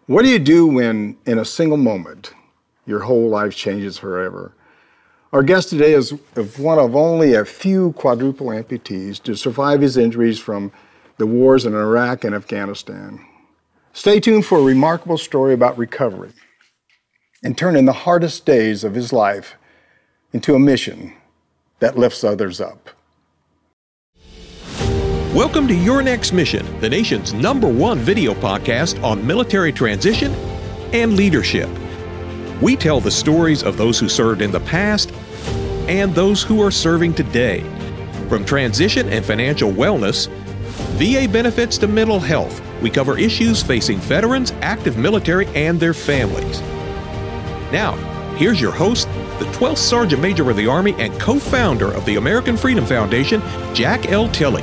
What do you do when, in a single moment, your whole life changes forever? Our guest today is one of only a few quadruple amputees to survive his injuries from the wars in Iraq and Afghanistan. Stay tuned for a remarkable story about recovery and turning the hardest days of his life into a mission that lifts others up. Welcome to Your Next Mission, the nation's #1 video podcast on military transition and leadership. We tell the stories of those who served in the past and those who are serving today. From transition and financial wellness, VA benefits to mental health, we cover issues facing veterans, active military, and their families. Now, here's your host, the 12th Sergeant Major of the Army and co-founder of the American Freedom Foundation, Jack L. Tilley.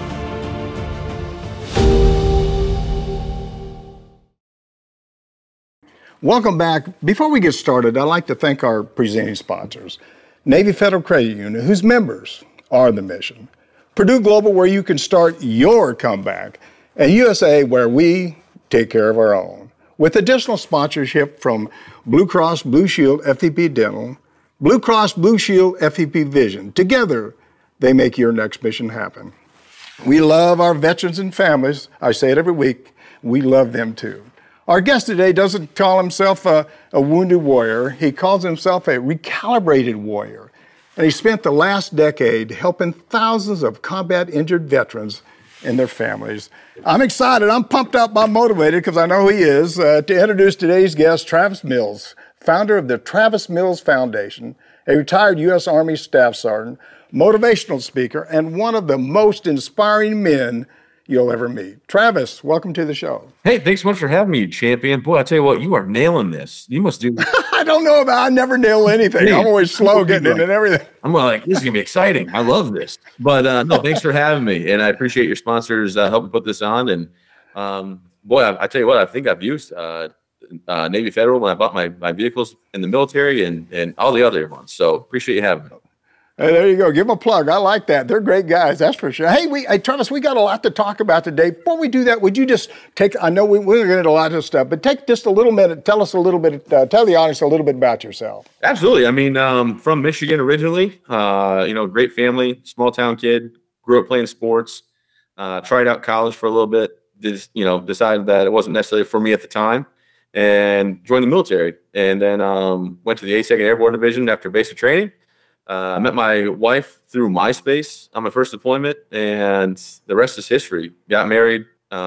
Welcome back. Before we get started, I'd like to thank our presenting sponsors. Navy Federal Credit Union, whose members are the mission. Purdue Global, where you can start your comeback. And USA, where we take care of our own. With additional sponsorship from Blue Cross Blue Shield FEP Dental, Blue Cross Blue Shield FEP Vision. Together, they make your next mission happen. We love our veterans and families. I say it every week. We love them too. Our guest today doesn't call himself a wounded warrior. He calls himself a recalibrated warrior. And he spent the last decade helping thousands of combat injured veterans and their families. I'm excited. I'm pumped up. I'm motivated because I know he is to introduce today's guest, Travis Mills, founder of the Travis Mills Foundation, a retired U.S. Army Staff Sergeant, motivational speaker, and one of the most inspiring men you'll ever meet. Travis, welcome to the show. Hey, thanks so much for having me, champion. Boy, I tell you what, you are nailing this. You must do. I don't know I never nail anything. Hey, I'm always slow getting it and everything. I'm like, this is going to be exciting. I love this. But no, thanks for having me. And I appreciate your sponsors helping put this on. And boy, I tell you what, I think I've used Navy Federal when I bought my vehicles in the military and all the other ones. So appreciate you having me. Hey, there you go. Give them a plug. I like that. They're great guys. That's for sure. Hey, Travis, we got a lot to talk about today. Before we do that, would you just I know we're going to get a lot of stuff, but take just a little minute. Tell us a little bit, tell the audience a little bit about yourself. Absolutely. I mean, from Michigan originally, great family, small town kid, grew up playing sports, tried out college for a little bit, decided that it wasn't necessarily for me at the time and joined the military. And then went to the 82nd Airborne Division after basic training. I met my wife through MySpace on my first deployment, and the rest is history. Got married.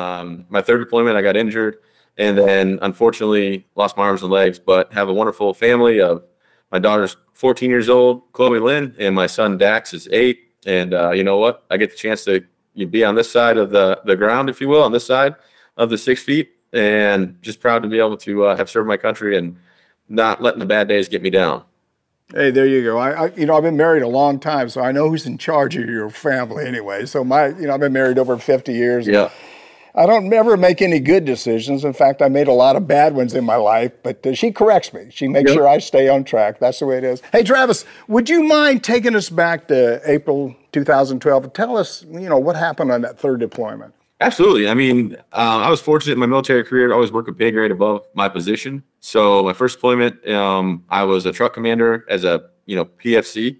My third deployment, I got injured, and then unfortunately lost my arms and legs, but have a wonderful family of my daughter's 14 years old, Chloe Lynn, and my son Dax is 8. And you know what? I get the chance to be on this side of the ground, if you will, on this side of the 6 feet, and just proud to be able to have served my country and not letting the bad days get me down. Hey, there you go. I've been married a long time, so I know who's in charge of your family anyway. So I've been married over 50 years. Yeah. I don't ever make any good decisions. In fact, I made a lot of bad ones in my life, but she corrects me. She makes sure I stay on track. That's the way it is. Hey, Travis, would you mind taking us back to April 2012? Tell us, what happened on that third deployment. Absolutely. I mean, I was fortunate in my military career to always work a pay grade above my position. So my first deployment, I was a truck commander as a, PFC,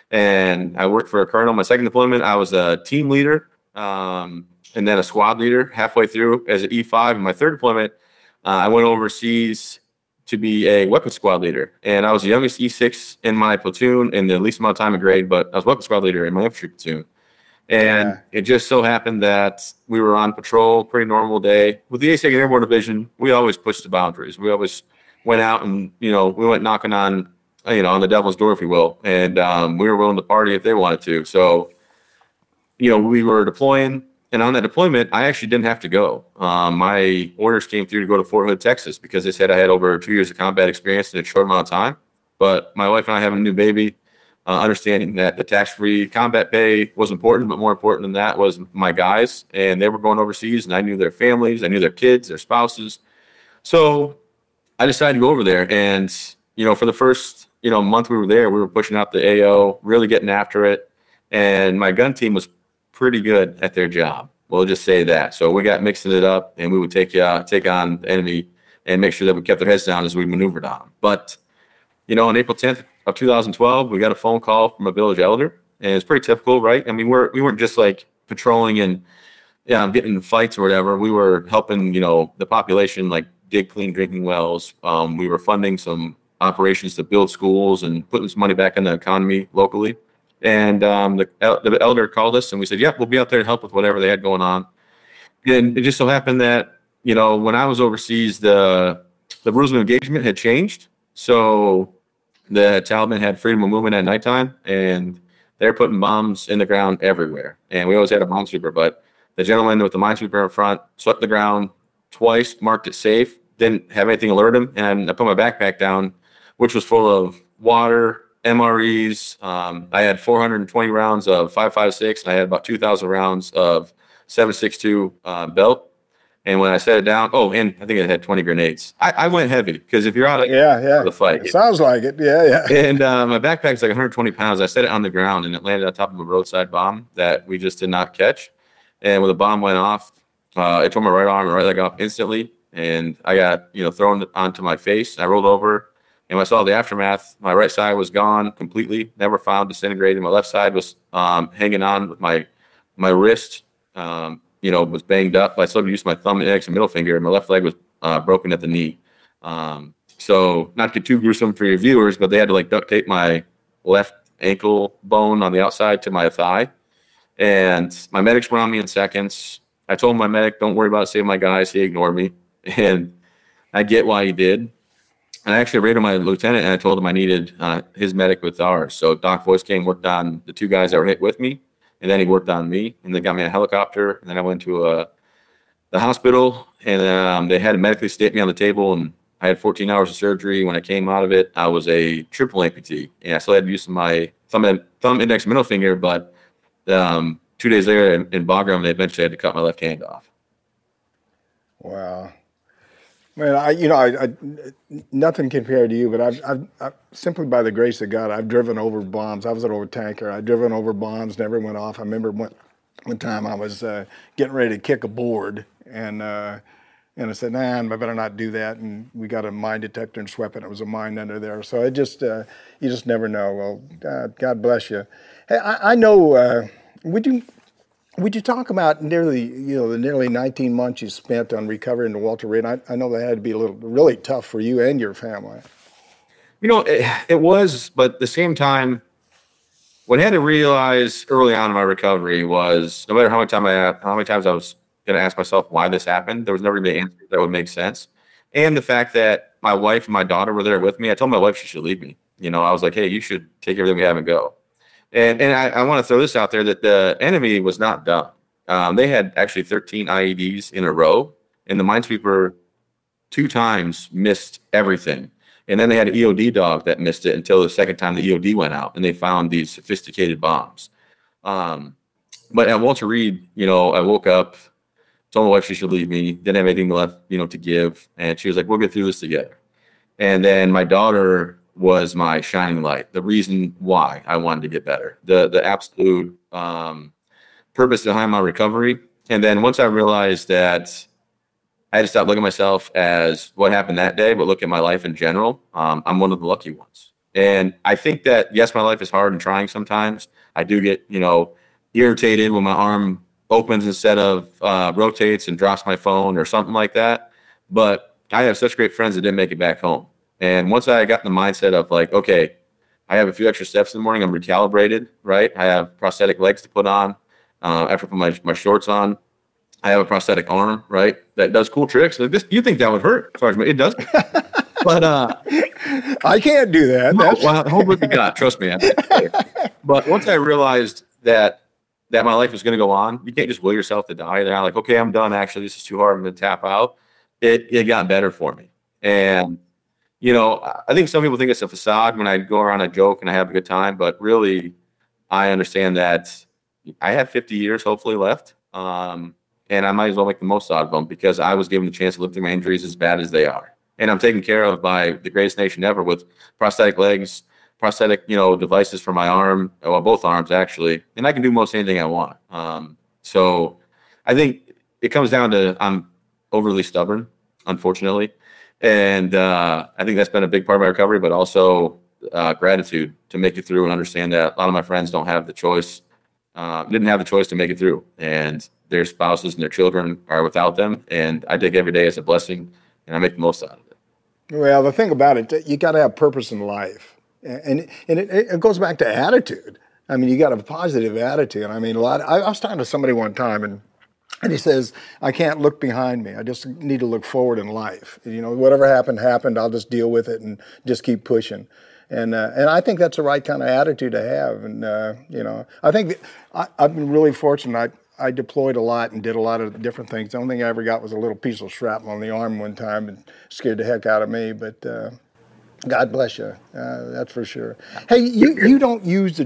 and I worked for a colonel. My second deployment, I was a team leader, and then a squad leader halfway through as an E5. And my third deployment, I went overseas to be a weapons squad leader. And I was the youngest E6 in my platoon and the least amount of time in grade, but I was weapons squad leader in my infantry platoon. And it just so happened that we were on patrol, pretty normal day. With the 82nd Airborne Division, we always pushed the boundaries. We always went out and, we went knocking on, on the devil's door, if you will. And we were willing to party if they wanted to. So, we were deploying. And on that deployment, I actually didn't have to go. My orders came through to go to Fort Hood, Texas, because they said I had over 2 years of combat experience in a short amount of time. But my wife and I having a new baby, understanding that the tax-free combat pay was important, but more important than that was my guys, and they were going overseas, and I knew their families, I knew their kids, their spouses. So I decided to go over there, and, for the first, month we were there, we were pushing out the AO, really getting after it, and my gun team was pretty good at their job. We'll just say that. So we got mixing it up, and we would take on the enemy and make sure that we kept their heads down as we maneuvered on. But, on April 10th of 2012, we got a phone call from a village elder, and it's pretty typical, right? I mean, we weren't just like patrolling and getting in fights or whatever. We were helping, the population like dig clean drinking wells. We were funding some operations to build schools and putting some money back in the economy locally. And the elder called us and we said, yep, we'll be out there to help with whatever they had going on. And it just so happened that, when I was overseas, the rules of engagement had changed. So the Taliban had freedom of movement at nighttime, and they're putting bombs in the ground everywhere. And we always had a bomb sweeper, but the gentleman with the minesweeper in front swept the ground twice, marked it safe, didn't have anything alert him, and I put my backpack down, which was full of water, MREs. I had 420 rounds of 5.56, and I had about 2,000 rounds of 7.62 belt. And when I set it down, and I think it had 20 grenades. I went heavy because if you're out of the fight, it sounds like it. Yeah. And my backpack's like 120 pounds. I set it on the ground, and it landed on top of a roadside bomb that we just did not catch. And when the bomb went off, it tore my right arm and right leg off instantly. And I got, thrown onto my face. I rolled over, and when I saw the aftermath, my right side was gone completely, never found, disintegrated. My left side was hanging on with my wrist, was banged up. I still had to use my thumb, index, and middle finger, and my left leg was broken at the knee. So not to get too gruesome for your viewers, but they had to duct tape my left ankle bone on the outside to my thigh. And my medics were on me in seconds. I told my medic, don't worry about saving my guys. He ignored me. And I get why he did. And I actually rated my lieutenant, and I told him I needed his medic with ours. So Doc Voice came, worked on the two guys that were hit with me. And then he worked on me, and they got me in a helicopter. And then I went to the hospital, and they had to medically state me on the table. And I had 14 hours of surgery. When I came out of it, I was a triple amputee. And I still had to use my thumb, index, and middle finger. But 2 days later in Bagram, they eventually had to cut my left hand off. Wow. Man, I nothing compared to you, but I've simply by the grace of God, I've driven over bombs. I was an over tanker. I've driven over bombs, never went off. I remember one time I was getting ready to kick a board, and I said, nah, I better not do that. And we got a mine detector and swept it. It was a mine under there. So it just, you just never know. Well, God bless you. Hey, I know, would you talk about the nearly 19 months you spent on recovering the Walter Reed? I know that had to be really tough for you and your family. It was, but at the same time, what I had to realize early on in my recovery was no matter how many times I was going to ask myself why this happened, there was never going to be an answer that would make sense. And the fact that my wife and my daughter were there with me, I told my wife she should leave me. I was like, hey, you should take everything we have and go. And I want to throw this out there that the enemy was not done. They had actually 13 IEDs in a row, and the minesweeper 2 times missed everything. And then they had an EOD dog that missed it until the second time the EOD went out, and they found these sophisticated bombs. But at Walter Reed, I woke up, told my wife she should leave me, didn't have anything left, to give, and she was like, we'll get through this together. And then my daughter was my shining light, the reason why I wanted to get better, the absolute purpose behind my recovery. And then once I realized that I had to stop looking at myself as what happened that day, but look at my life in general, I'm one of the lucky ones. And I think that, yes, my life is hard and trying sometimes. I do get, irritated when my arm opens instead of rotates and drops my phone or something like that. But I have such great friends that didn't make it back home. And once I got in the mindset of okay, I have a few extra steps in the morning, I'm recalibrated, right? I have prosthetic legs to put on after I put my shorts on. I have a prosthetic arm, right? That does cool tricks. You think that would hurt? Sorry, it doesn't. But I can't do that. Well, hold with God. Trust me. But once I realized that my life was going to go on, you can't just will yourself to die. They're like, okay, I'm done. Actually, this is too hard. I'm going to tap out. It got better for me. And I think some people think it's a facade when I go around and joke and I have a good time, but really I understand that I have 50 years hopefully left. And I might as well make the most out of them because I was given the chance to live through my injuries as bad as they are. And I'm taken care of by the greatest nation ever with prosthetic legs, prosthetic, devices for my arm, well, both arms actually. And I can do most anything I want. So I think it comes down to I'm overly stubborn, unfortunately. And I think that's been a big part of my recovery, but also gratitude to make it through and understand that a lot of my friends don't have the choice, didn't have the choice to make it through. And their spouses and their children are without them. And I take every day as a blessing, and I make the most out of it. Well, the thing about it, you got to have purpose in life. And it goes back to attitude. I mean, you got a positive attitude. I mean, I was talking to somebody one time, and he says, I can't look behind me. I just need to look forward in life. You know, whatever happened. I'll just deal with it and just keep pushing. And I think that's the right kind of attitude to have. And, you know, I think I've been really fortunate. I deployed a lot and did a lot of different things. The only thing I ever got was a little piece of shrapnel on the arm one time and scared the heck out of me. But God bless you, that's for sure. Hey, you don't use the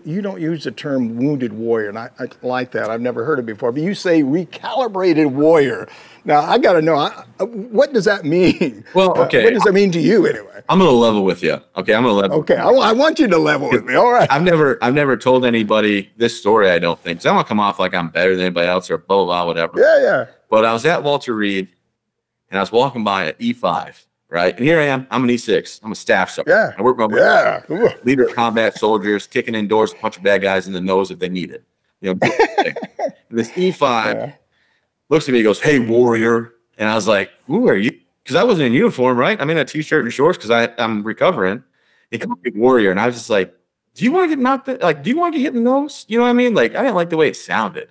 term wounded warrior, and I like that. I've never heard it before. But you say recalibrated warrior. Now I got to know what does that mean? Well, okay. What does that mean to you anyway? I'm gonna level with you. Okay, I'm gonna level. Okay, I want you to level with me. All right. I've never told anybody this story. I don't think. So I don't come off like I'm better than anybody else or blah blah blah whatever. Yeah. But I was at Walter Reed, and I was walking by an E5. Right. And here I am. I'm an E6. I'm a staff sergeant. Yeah. I work my way leader of combat soldiers, kicking indoors, punch bad guys in the nose if they need it. You know, this E5 looks at me and goes, "Hey, warrior." And I was like, "Who are you?" Because I wasn't in uniform, right? I'm in a T-shirt and shorts because I'm recovering. He called me warrior. And I was just like, do you want to get knocked out? Like, do you want to get hit in the nose? You know what I mean? Like, I didn't like the way it sounded.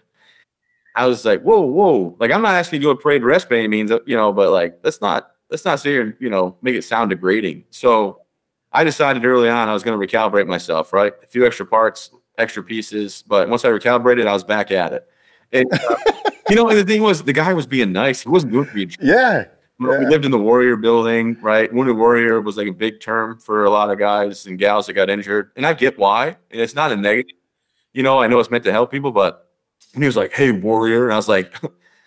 I was like, whoa. Like, I'm not asking you to do a parade arrest by any means, you know, but like, let's not sit here and, you know, make it sound degrading. So I decided early on I was going to recalibrate myself, right? A few extra parts, extra pieces. But once I recalibrated, I was back at it. And, you know, and the thing was, the guy was being nice. He wasn't doing it. Yeah. We lived in the Warrior building, right? Wounded Warrior was like a big term for a lot of guys and gals that got injured. And I get why. And it's not a negative. You know, I know it's meant to help people, but he was like, "Hey, warrior." And I was like,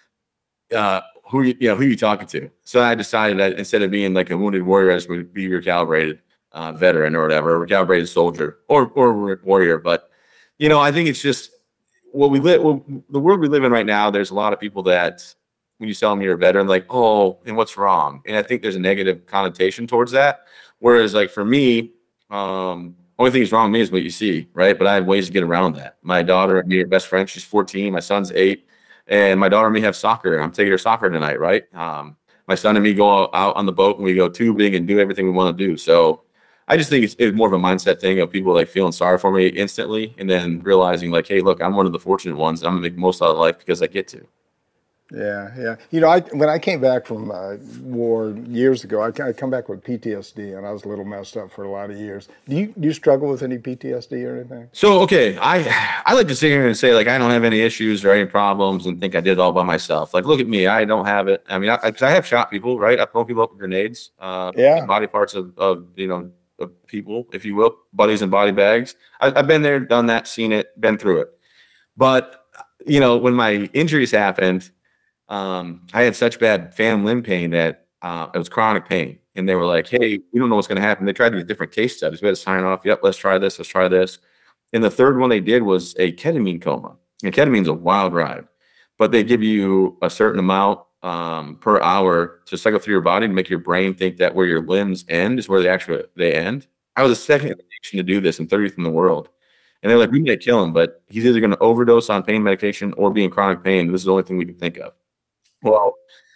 who are you talking to? So I decided that instead of being like a wounded warrior, I just would be recalibrated veteran or whatever, recalibrated soldier or warrior. But, you know, I think it's just the world we live in right now, there's a lot of people that when you tell them you're a veteran, like, oh, and what's wrong? And I think there's a negative connotation towards that. Whereas like for me, only thing that's wrong with me is what you see, right? But I have ways to get around that. My daughter and me are best friends. She's 14. My son's 8. And my daughter and me have soccer. I'm taking her soccer tonight, right? My son and me go out on the boat and we go tubing and do everything we want to do. So I just think it's more of a mindset thing of people like feeling sorry for me instantly and then realizing like, hey, look, I'm one of the fortunate ones. I'm going to make the most out of life because I get to. Yeah. You know, when I came back from war years ago, I come back with PTSD, and I was a little messed up for a lot of years. Do you struggle with any PTSD or anything? So, okay, I like to sit here and say, like, I don't have any issues or any problems and think I did it all by myself. Like, look at me. I don't have it. I mean, I have shot people, right? I've blown people up with grenades, body parts of people, if you will, buddies in body bags. I've been there, done that, seen it, been through it. But, you know, when my injuries happened, I had such bad phantom limb pain that it was chronic pain. And they were like, hey, we don't know what's going to happen. They tried to do different case studies. We had to sign off. Yep, let's try this. And the third one they did was a ketamine coma. And ketamine's a wild ride. But they give you a certain amount per hour to cycle through your body to make your brain think that where your limbs end is where they end. I was the second in the nation to do this and 30th in the world. And they're like, we may kill him, but he's either going to overdose on pain medication or be in chronic pain. This is the only thing we can think of. Well,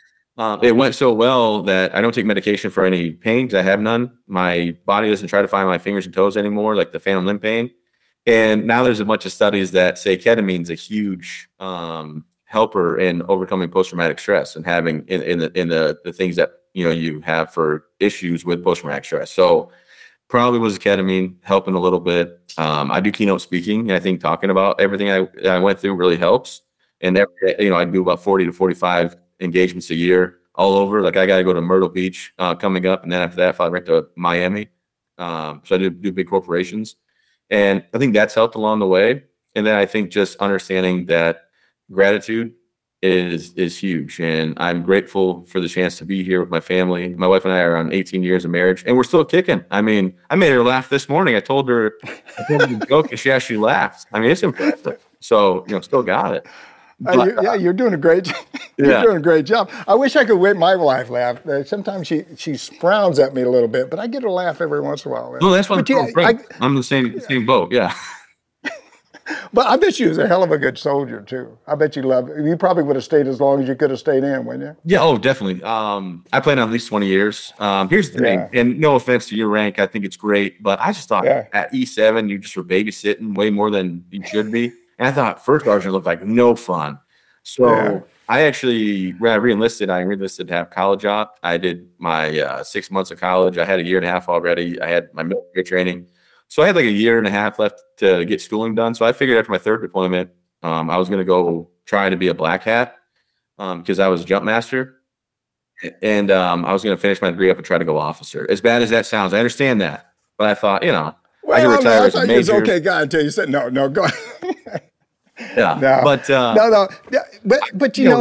it went so well that I don't take medication for any pain because I have none. My body doesn't try to find my fingers and toes anymore, like the phantom limb pain. And now there's a bunch of studies that say ketamine's a huge helper in overcoming post-traumatic stress and having in the things that you have for issues with post-traumatic stress. So probably was ketamine helping a little bit. I do keynote speaking, and I think talking about everything I went through really helps. And every day, I do about 40 to 45 engagements a year all over. Like I got to go to Myrtle Beach coming up, and then after that, I fly right to Miami. So I do big corporations, and I think that's helped along the way. And then I think just understanding that gratitude is huge, and I'm grateful for the chance to be here with my family. My wife and I are on 18 years of marriage, and we're still kicking. I mean, I made her laugh this morning. I told her a joke, and she actually laughed. I mean, it's impressive. So still got it. You're doing a great job. You're doing a great job. I wish I could make my wife laugh. Sometimes she frowns at me a little bit, but I get her to laugh every once in a while. No, that's what I'm the same boat. Yeah. But I bet you was a hell of a good soldier too. I bet you loved it. You probably would have stayed as long as you could have stayed in, wouldn't you? Yeah, oh, definitely. I played on at least 20 years. Here's the thing, and no offense to your rank, I think it's great, but I just thought at E7, you just were babysitting way more than you should be. And I thought first sergeant looked like no fun. So I actually, when I re-enlisted to have college out. I did my 6 months of college. I had a year and a half already. I had my military training. So I had like a year and a half left to get schooling done. So I figured after my third deployment, I was going to go try to be a black hat because I was a jump master. And I was going to finish my degree up and try to go officer. As bad as that sounds, I understand that. But I thought, well, I can retire as a major. major. You was okay guy until you said, no, go ahead. Yeah. No, but but you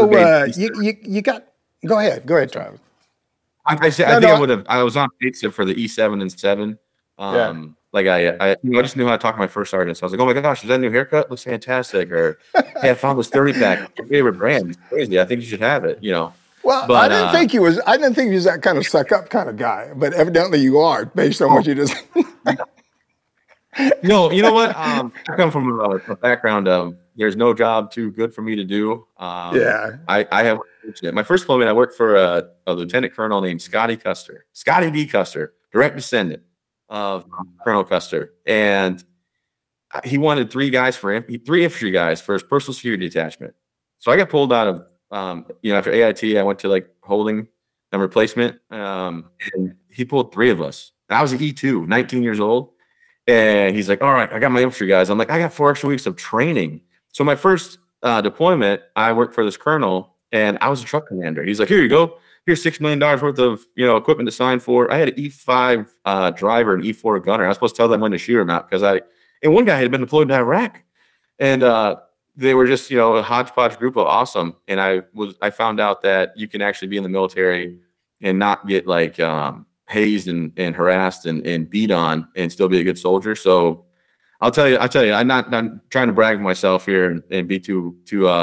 go ahead, Travis. I was on pace for the E7 and 7. Like I just knew how to talk to my first sergeant. So I was like, oh my gosh, is that a new haircut? Looks fantastic. Or hey, I found this 30 pack. Your favorite brand. It's crazy. I think you should have it. Well, but, I didn't think he was that kind of suck up kind of guy, but evidently you are based on what you just. No, you know what? I come from a background of there's no job too good for me to do. I have my first deployment. I worked for a lieutenant colonel named Scotty D. Custer, direct descendant of Colonel Custer, and he wanted three infantry guys for his personal security detachment. So I got pulled out of after AIT. I went to like holding and replacement, and he pulled three of us. And I was an E2, 19 years old. And he's like, all right, I got my infantry guys. I'm like, I got 4 extra weeks of training. So my first deployment, I worked for this colonel, and I was a truck commander. He's like, here you go. Here's $6 million worth of equipment to sign for. I had an E5 driver and E4 gunner. I was supposed to tell them when to shoot or not because and one guy had been deployed to Iraq, and they were just a hodgepodge group of awesome. And I found out that you can actually be in the military and not get like hazed and harassed and beat on and still be a good soldier. So I'll tell you, I'm not trying to brag myself here and be too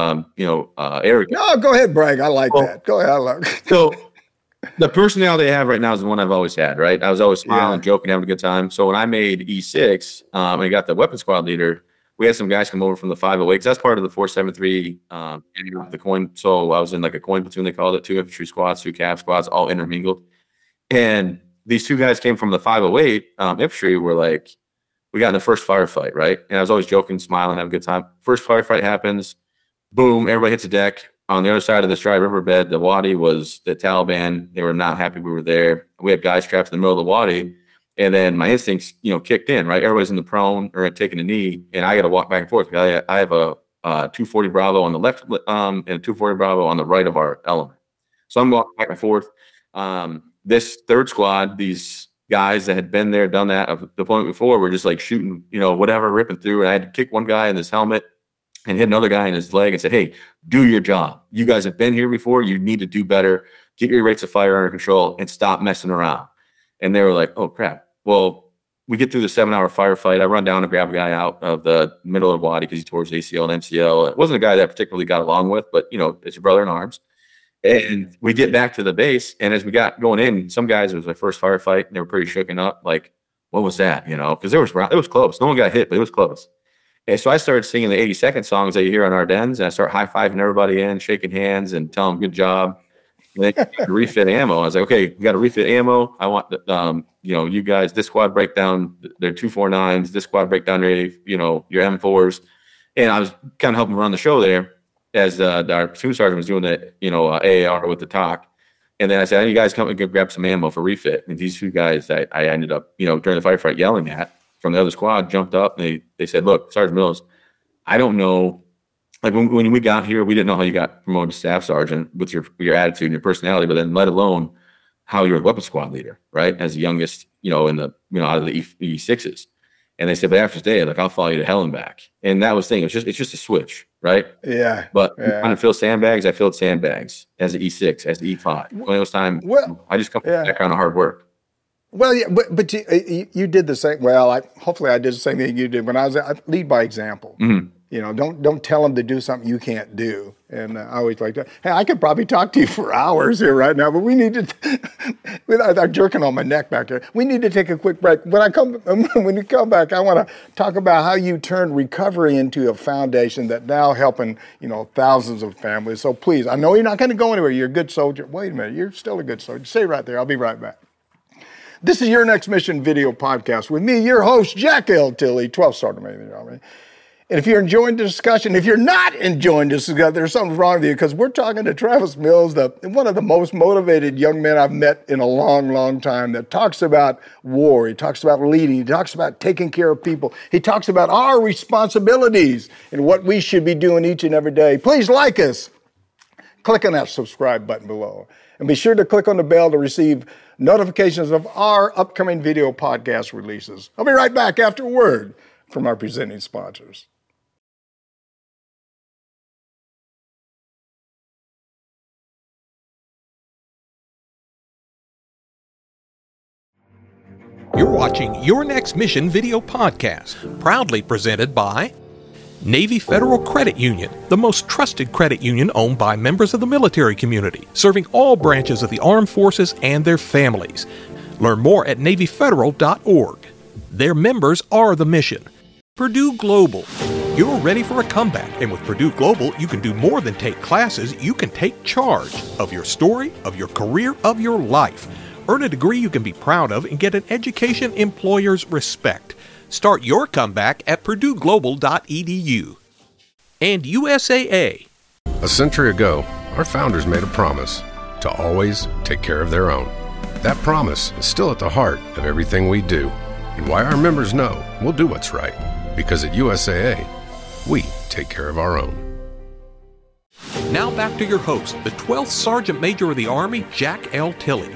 arrogant. No, go ahead, brag. I like that. Go ahead. So the personality I have right now is the one I've always had, right? I was always smiling, joking, having a good time. So when I made E6 and I got the weapons squad leader, we had some guys come over from the 508 because that's part of the 473, the coin. So I was in like a coin platoon, they called it, 2 infantry squads, 2 cav squads, all intermingled. And these 2 guys came from the 508 infantry, were like, we got in the first firefight, right? And I was always joking, smiling, having a good time. First firefight happens, boom, everybody hits the deck. On the other side of this dry riverbed, the Wadi was the Taliban. They were not happy we were there. We had guys trapped in the middle of the Wadi. And then my instincts, kicked in, right? Everybody's in the prone or taking a knee, and I got to walk back and forth. I have a 240 Bravo on the left and a 240 Bravo on the right of our element. So I'm walking back and forth. This third squad, these guys that had been there, done that of the point before, were just like shooting, whatever, ripping through. And I had to kick one guy in his helmet and hit another guy in his leg and said, hey, do your job. You guys have been here before. You need to do better. Get your rates of fire under control and stop messing around. And they were like, oh, crap. Well, we get through the 7-hour firefight. I run down and grab a guy out of the middle of the Wadi because he tore his ACL and MCL. It wasn't a guy that I particularly got along with, but, it's your brother in arms. And we get back to the base, and as we got going in, some guys, it was my first firefight, and they were pretty shooken up. Like, what was that? Because it was close. No one got hit, but it was close. And so I started singing the 80-second songs that you hear on Ardennes, and I start high-fiving everybody in, shaking hands, and telling them good job. And then refit ammo. I was like, okay, we got to refit ammo. I want you guys, this squad break down their 249s, this squad break down your M4s. And I was kind of helping run the show there as our platoon sergeant was doing the AAR with the talk. And then I said, you guys come and grab some ammo for refit. And these 2 guys that I ended up, during the firefight yelling at from the other squad jumped up, and they said, look, Sergeant Mills, I don't know. Like when we got here, we didn't know how you got promoted to staff sergeant with your attitude and your personality, but then let alone how you're a weapons squad leader, right? As the youngest, in the, out of the E6s. And they said, but after today, like, I'll follow you to hell and back. And that was the thing. It's just a switch, right? Yeah. But trying to fill sandbags, I filled sandbags as the E6, as the E5. When it was time, I just come from a background of hard work. Well, yeah, but you did the same. Well, hopefully I did the same thing you did when I was at lead by example. Mm-hmm. Don't tell them to do something you can't do. And I always like that. Hey, I could probably talk to you for hours here right now, but we need to. I'm jerking on my neck back here. We need to take a quick break. When you come back, I want to talk about how you turned recovery into a foundation that now helping thousands of families. So please, I know you're not going to go anywhere. You're a good soldier. Wait a minute, you're still a good soldier. Stay right there. I'll be right back. This is Your Next Mission video podcast with me, your host, Jack L. Tilley, 12th Sergeant Major in the Army. And if you're enjoying the discussion, if you're not enjoying this discussion, there's something wrong with you, because we're talking to Travis Mills, one of the most motivated young men I've met in a long, long time, that talks about war. He talks about leading. He talks about taking care of people. He talks about our responsibilities and what we should be doing each and every day. Please like us. Click on that subscribe button below. And be sure to click on the bell to receive notifications of our upcoming video podcast releases. I'll be right back after a word from our presenting sponsors. You're watching Your Next Mission video podcast, proudly presented by Navy Federal Credit Union, the most trusted credit union owned by members of the military community, serving all branches of the armed forces and their families. Learn more at NavyFederal.org. Their members are the mission. Purdue Global. You're ready for a comeback, and with Purdue Global, you can do more than take classes. You can take charge of your story, of your career, of your life. Earn a degree you can be proud of and get an education employers respect. Start your comeback at PurdueGlobal.edu. And USAA. A century ago, our founders made a promise to always take care of their own. That promise is still at the heart of everything we do, and why our members know we'll do what's right. Because at USAA, we take care of our own. Now back to your host, the 12th Sergeant Major of the Army, Jack L. Tilley.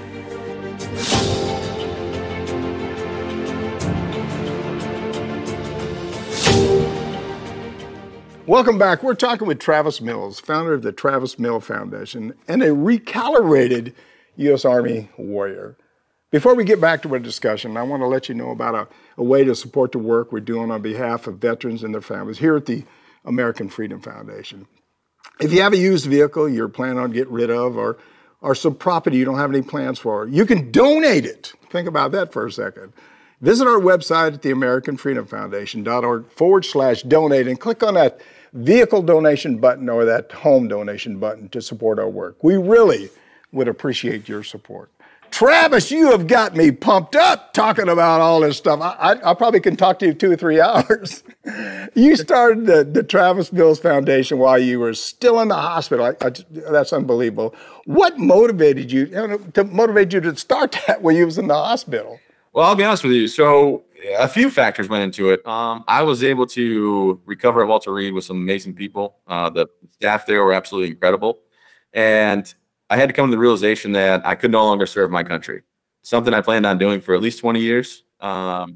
Welcome back. We're talking with Travis Mills, founder of the Travis Mills Foundation and a recalibrated U.S. Army warrior. Before we get back to our discussion, I want to let you know about a way to support the work we're doing on behalf of veterans and their families here at the American Freedom Foundation. If you have a used vehicle you're planning on getting rid of, or some property you don't have any plans for, you can donate it. Think about that for a second. Visit our website at theamericanfreedomfoundation.org/donate and click on that vehicle donation button or that home donation button to support our work. We really would appreciate your support. Travis, you have got me pumped up talking about all this stuff. I probably can talk to you 2 or 3 hours. You started the Travis Mills Foundation while you were still in the hospital. That's unbelievable. What motivated you to start that when you was in the hospital? Well, I'll be honest with you. So a few factors went into it. I was able to recover at Walter Reed with some amazing people. The staff there were absolutely incredible. And I had to come to the realization that I could no longer serve my country, something I planned on doing for at least 20 years. And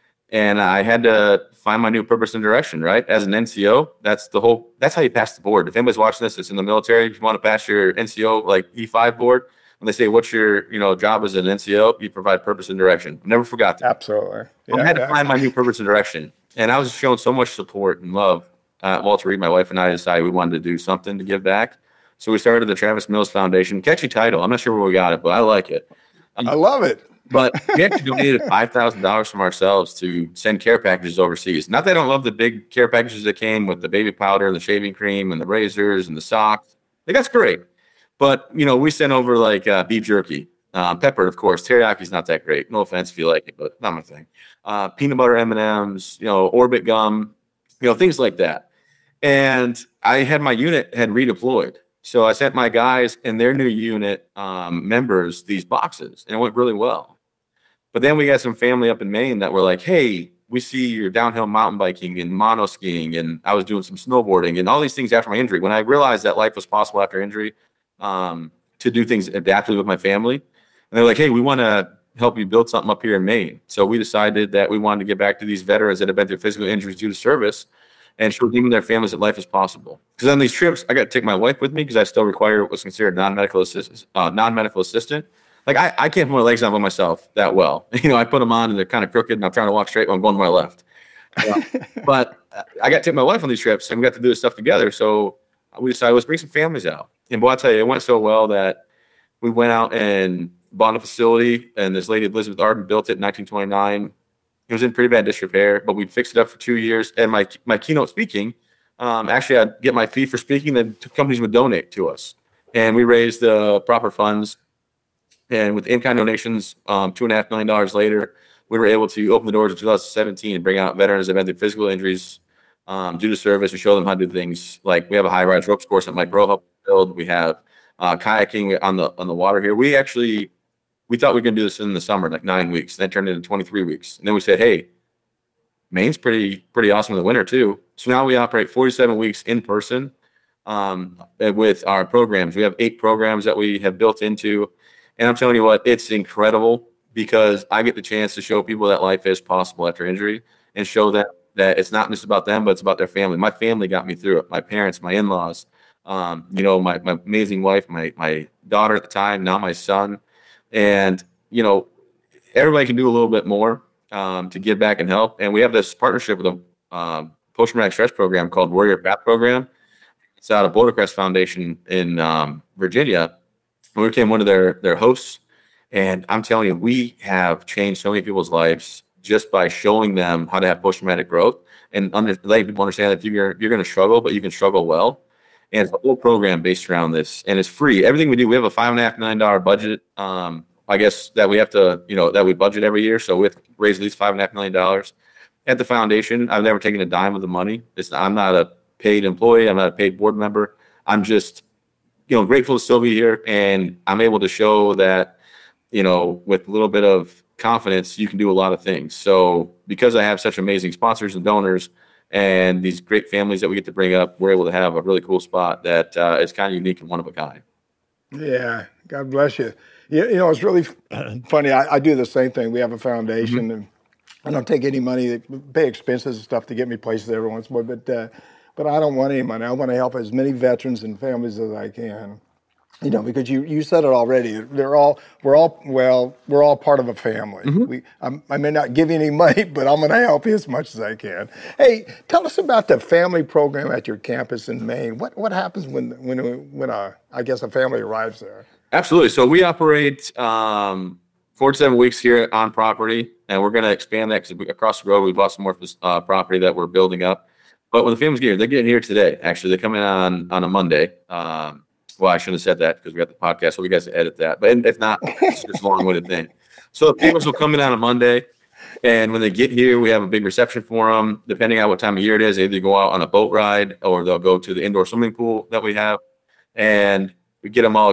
I had to find my new purpose and direction, right? As an NCO, that's how you pass the board. If anybody's watching this, it's in the military. If you want to pass your NCO, like E5 board, when they say, what's your job as an NCO, you provide purpose and direction. Never forgot that. Absolutely. Yeah, I had to find my new purpose and direction. And I was shown so much support and love. Walter Reed, my wife, and I decided we wanted to do something to give back. So we started the Travis Mills Foundation. Catchy title. I'm not sure where we got it, but I like it. I love it. But we actually donated $5,000 from ourselves to send care packages overseas. Not that I don't love the big care packages that came with the baby powder, the shaving cream, and the razors, and the socks. That's great. But, we sent over like beef jerky, pepper, of course. Teriyaki is not that great. No offense if you like it, but not my thing. Peanut butter M&Ms, Orbit gum, things like that. And I had my unit had redeployed. So I sent my guys and their new unit members these boxes, and it went really well. But then we got some family up in Maine that were like, hey, we see you're downhill mountain biking and mono skiing, and I was doing some snowboarding and all these things after my injury. When I realized that life was possible after injury, to do things adaptively with my family. And they're like, hey, we want to help you build something up here in Maine. So we decided that we wanted to get back to these veterans that have been through physical injuries due to service and show them and their families that life is possible. Because on these trips, I got to take my wife with me because I still require what was considered non-medical assistant. Like I can't put my legs on by myself that well. I put them on and they're kind of crooked and I'm trying to walk straight when I'm going to my left. But I got to take my wife on these trips, and we got to do this stuff together. So we decided, let's bring some families out. And boy, I'll tell you, it went so well that we went out and bought a facility, and this lady, Elizabeth Arden, built it in 1929. It was in pretty bad disrepair, but we fixed it up for 2 years. And my keynote speaking, actually, I'd get my fee for speaking, then companies would donate to us. And we raised the proper funds. And with in-kind donations, $2.5 million later, we were able to open the doors in 2017 and bring out veterans that had had physical injuries due to service and show them how to do things. Like we have a high-rise ropes course that Mike Rowe helped build. We have kayaking on the water here. We thought we were going to do this in the summer, like 9 weeks. Then turned into 23 weeks. And then we said, hey, Maine's pretty awesome in the winter too. So now we operate 47 weeks in person with our programs. We have 8 programs that we have built into. And I'm telling you what, it's incredible because I get the chance to show people that life is possible after injury and show them that it's not just about them, but it's about their family. My family got me through it. My parents, my in-laws, my amazing wife, my daughter at the time, now my son. And, everybody can do a little bit more to give back and help. And we have this partnership with a post-traumatic stress program called Warrior Path Program. It's out of Boulder Crest Foundation in Virginia. We became one of their hosts. And I'm telling you, we have changed so many people's lives just by showing them how to have post-traumatic growth and letting people understand that you're going to struggle, but you can struggle well. And it's a whole program based around this, and it's free. Everything we do, we have a $5.5 million budget. I guess that we have to, that we budget every year. So we have to raise at least $5.5 million at the foundation. I've never taken a dime of the money. I'm not a paid employee. I'm not a paid board member. I'm just, grateful to still be here, and I'm able to show that, with a little bit of confidence, you can do a lot of things. So because I have such amazing sponsors and donors and these great families that we get to bring up, we're able to have a really cool spot that is kind of unique and one of a kind. Yeah, God bless you. It's really funny. I do the same thing. We have a foundation, and I don't take any money, pay expenses and stuff to get me places every once in a while, but I don't want any money. I want to help as many veterans and families as I can. Because you said it already. We're all part of a family. I may not give you any money, but I'm going to help you as much as I can. Hey, tell us about the family program at your campus in Maine. What happens when a family arrives there? Absolutely. So we operate 4 to 7 weeks here on property, and we're going to expand that because across the road we bought some more property that we're building up. But when the families get here, they're getting here today. Actually, they come in on a Monday. Well, I shouldn't have said that because we got the podcast, so we guys edit that. But if not, it's just a long-winded thing. So the families will come in on a Monday, and when they get here, we have a big reception for them. Depending on what time of year it is, they either go out on a boat ride or they'll go to the indoor swimming pool that we have, and we get them all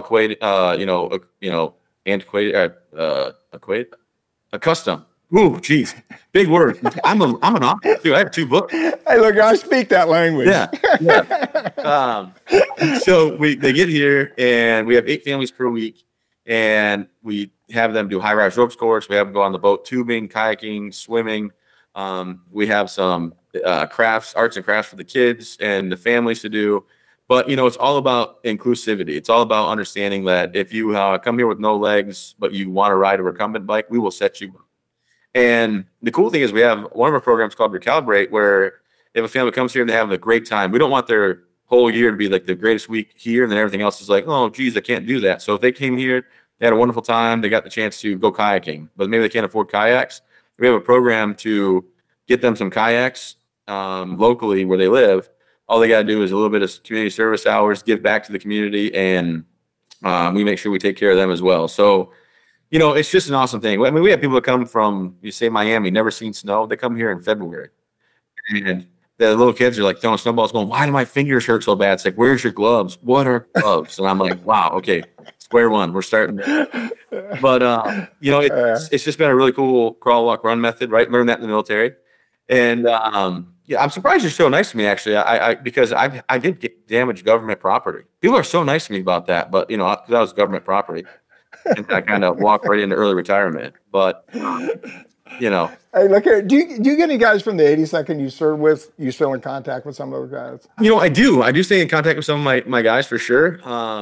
accustomed. Ooh, geez, big word. I'm an author too. I have 2 books. Hey, look, I speak that language. Yeah. So they get here, and we have 8 families per week, and we have them do high-rise ropes course. We have them go on the boat, tubing, kayaking, swimming. We have some arts and crafts for the kids and the families to do. But, it's all about inclusivity. It's all about understanding that if you come here with no legs, but you want to ride a recumbent bike, we will set you up. And the cool thing is we have one of our programs called Recalibrate, where if a family comes here and they have a great time, we don't want their whole year to be like the greatest week here, and then everything else is like, oh, geez, I can't do that. So if they came here, they had a wonderful time, they got the chance to go kayaking, but maybe they can't afford kayaks. We have a program to get them some kayaks locally where they live. All they got to do is a little bit of community service hours, give back to the community, and we make sure we take care of them as well. So, it's just an awesome thing. I mean, we have people that come from, Miami, never seen snow. They come here in February. And the little kids are like throwing snowballs going, why do my fingers hurt so bad? It's like, where's your gloves? What are gloves? And I'm like, wow, okay, square one. We're starting there. But, it's just been a really cool crawl, walk, run method, right? Learned that in the military. And, I'm surprised you're so nice to me, actually, because I did get damaged government property. People are so nice to me about that, but, because that was government property. And I kind of walked right into early retirement. But, Hey, look here. Do you get any guys from the 82nd you serve with? You still in contact with some of those guys? I do. I do stay in contact with some of my guys for sure. But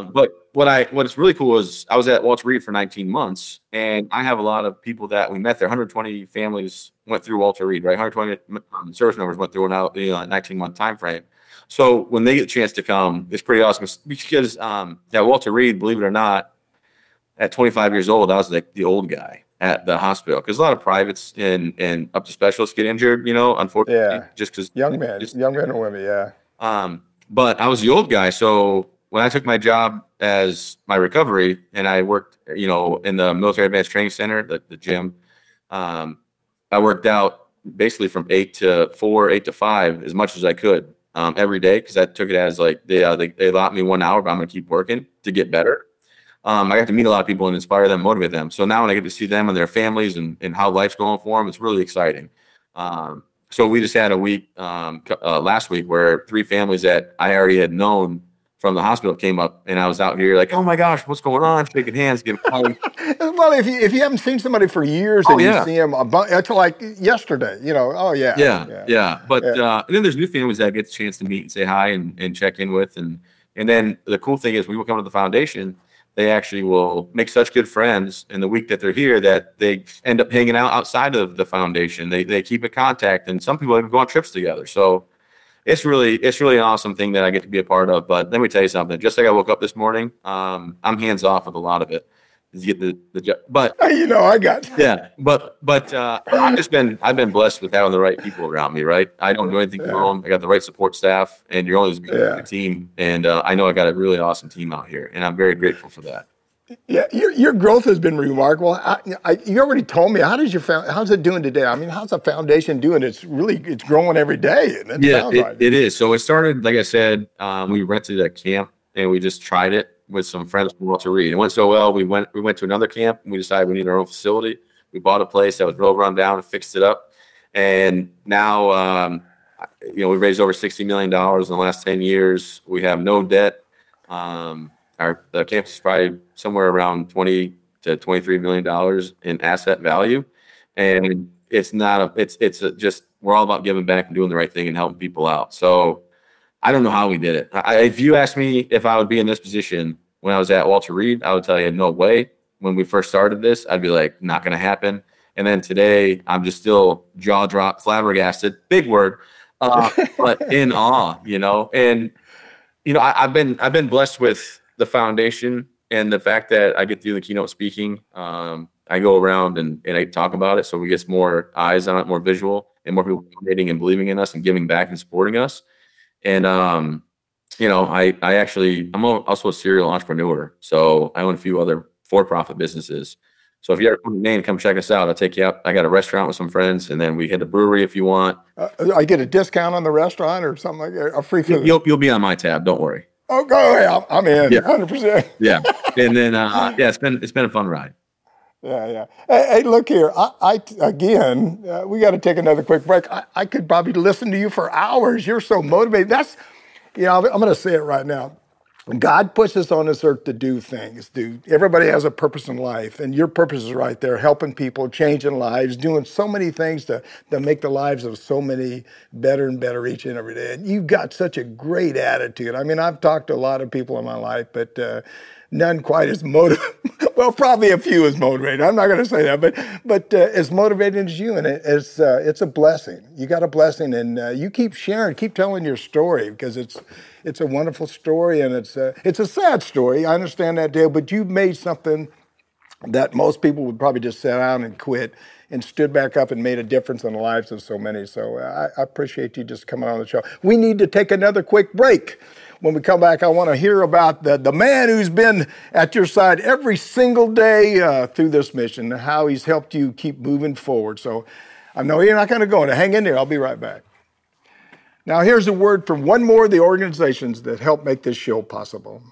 what's really cool is I was at Walter Reed for 19 months, and I have a lot of people that we met there. 120 families went through Walter Reed, right? 120 service members went through a 19-month time frame. So when they get a chance to come, it's pretty awesome because at Walter Reed, believe it or not, at 25 years old, I was like the old guy at the hospital because a lot of privates and up to specialists get injured, unfortunately, just because young men and women, yeah. But I was the old guy, so when I took my job as my recovery, and I worked, in the Military Advanced Training Center, the gym, I worked out basically from 8 to 4, 8 to 5 as much as I could every day because I took it as like they allot me 1 hour, but I'm going to keep working to get better. I got to meet a lot of people and inspire them, motivate them. So now when I get to see them and their families and how life's going for them, it's really exciting. So we just had a week last week where 3 families that I already had known from the hospital came up, and I was out here like, oh my gosh, what's going on? Shaking hands, giving hugs. Well, if you haven't seen somebody for years and you see them, it's like yesterday, Yeah. But and then there's new families that I get the chance to meet and say hi and check in with, and then the cool thing is when we come to the foundation, they actually will make such good friends in the week that they're here that they end up hanging out outside of the foundation. They keep in contact, and some people even go on trips together. So it's really an awesome thing that I get to be a part of. But let me tell you something. Just like I woke up this morning, I'm hands off with a lot of it. Get the job, but I got but I've been blessed with having the right people around me. Right, I don't do anything wrong. I got the right support staff, and you're always a team. And I know I got a really awesome team out here, and I'm very grateful for that. Yeah, your growth has been remarkable. You already told me. How's it doing today? I mean, how's the foundation doing? It's growing every day. It is. So it started, like I said, we rented a camp and we just tried it with some friends from Walter Reed. It went so well. We went to another camp and we decided we need our own facility. We bought a place that was real run down and fixed it up. And now, we raised over $60 million in the last 10 years. We have no debt. The campus is probably somewhere around $20 to $23 million in asset value. And it's just, we're all about giving back and doing the right thing and helping people out. So I don't know how we did it. If you asked me if I would be in this position when I was at Walter Reed, I would tell you no way. When we first started this, I'd be like, not going to happen. And then today, I'm just still jaw dropped, flabbergasted, big word, but in awe, And I've been blessed with the foundation and the fact that I get to do the keynote speaking. I go around and I talk about it, so we get more eyes on it, more visual, and more people donating and believing in us and giving back and supporting us. And, I'm also a serial entrepreneur. So I own a few other for-profit businesses. So if you ever come to Maine, come check us out. I'll take you out. I got a restaurant with some friends, and then we hit a brewery if you want. I get a discount on the restaurant or something like that, a free food. You'll be on my tab. Don't worry. Oh, go ahead. I'm in 100%. Yeah. And then, it's been a fun ride. Yeah. Hey, look here. We got to take another quick break. I could probably listen to you for hours. You're so motivated. I'm going to say it right now. God puts us on this earth to do things, dude. Everybody has a purpose in life, and your purpose is right there, helping people, changing lives, doing so many things to make the lives of so many better and better each and every day. And you've got such a great attitude. I mean, I've talked to a lot of people in my life, but none quite as motivated. Well, probably a few as motivated. I'm not going to say that, but as motivated as you, and it's a blessing. You got a blessing, and you keep sharing, keep telling your story because it's a wonderful story, and it's a sad story. I understand that, Dale, but you've made something that most people would probably just sit down and quit, and stood back up and made a difference in the lives of so many. So I appreciate you just coming on the show. We need to take another quick break. When we come back, I want to hear about the man who's been at your side every single day through this mission, how he's helped you keep moving forward. So I know you're not going to go. Now hang in there. I'll be right back. Now here's a word from one more of the organizations that help make this show possible.